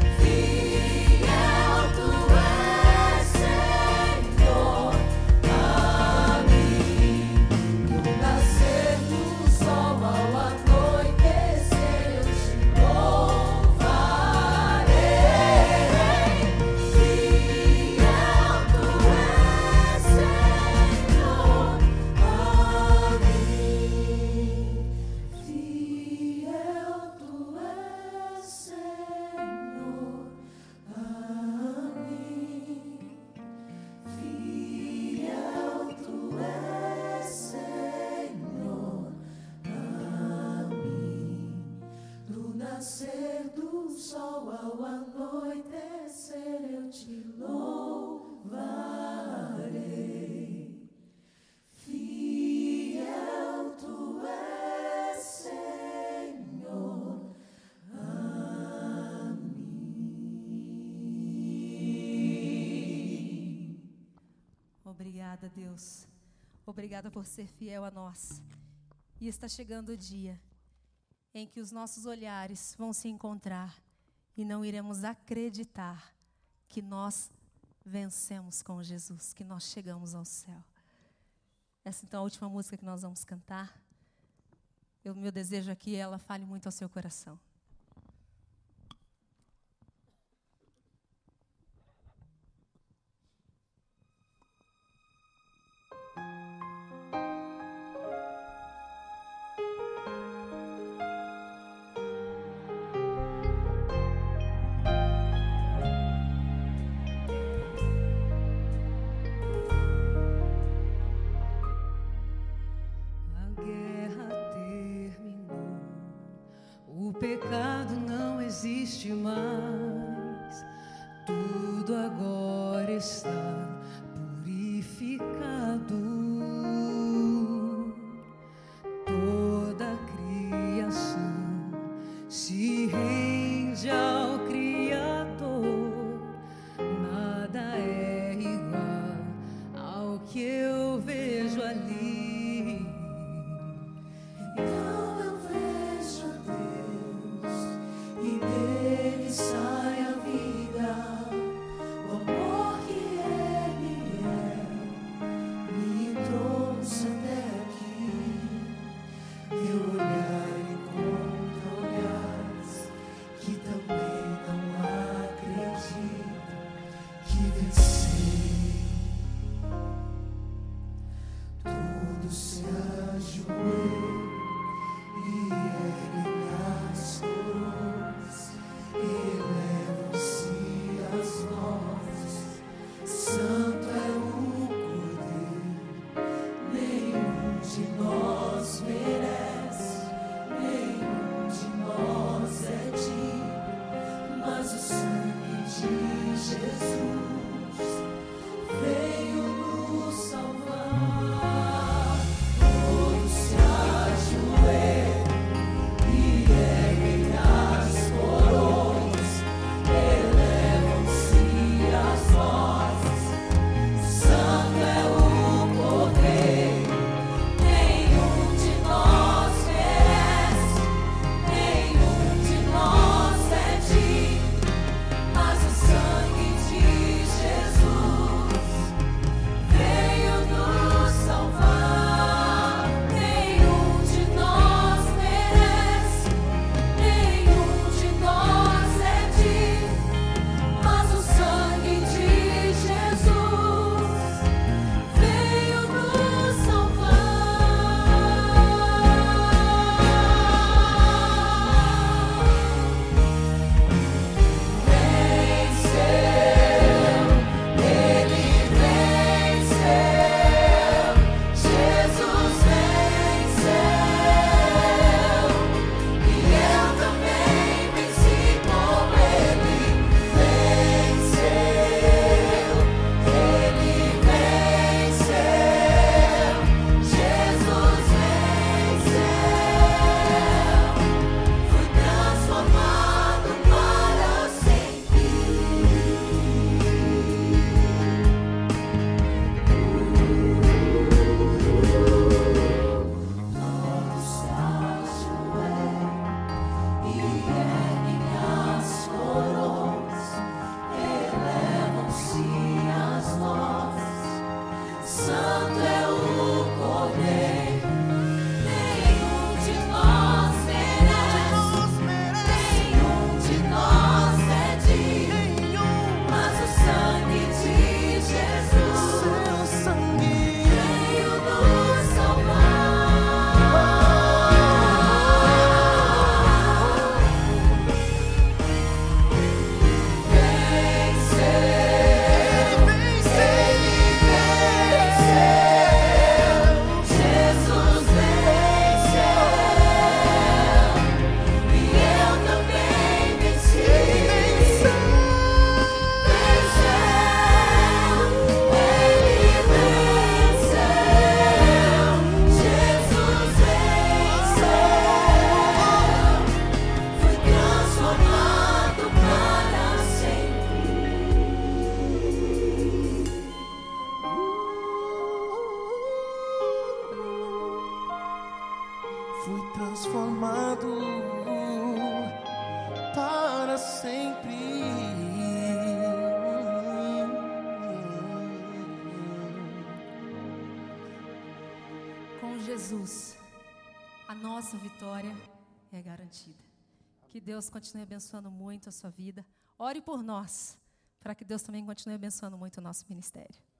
S16: Fiel Tu és, Senhor, a mim. Do nascer do sol ao anoitecer eu Te louvarei. Fiel Tu és, Senhor, a mim. Fiel Tu és, Senhor, a mim. Fiel Tu és, Senhor, a mim. Do nascer do sol ao anoitecer eu Te louvarei. Fiel Tu és, Senhor, a mim.
S4: Obrigada, Deus. Obrigada por ser fiel a nós. E está chegando o dia em que os nossos olhares vão se encontrar e não iremos acreditar que nós vencemos com Jesus, que nós chegamos ao céu. Essa então é a última música que nós vamos cantar. Meu desejo é que ela fale muito ao seu coração.
S17: A guerra terminou, o pecado não existe mais, tudo agora está purificado. Toda a criação se rende ao Criador, nada é igual ao que eu vejo ali.
S16: Então eu vejo a Deus e dele sai a vida, o amor que
S12: fui transformado para sempre.
S18: Com Jesus, a nossa vitória é garantida. Que Deus continue abençoando muito a sua vida. Ore por nós, para que Deus também continue abençoando muito o nosso ministério.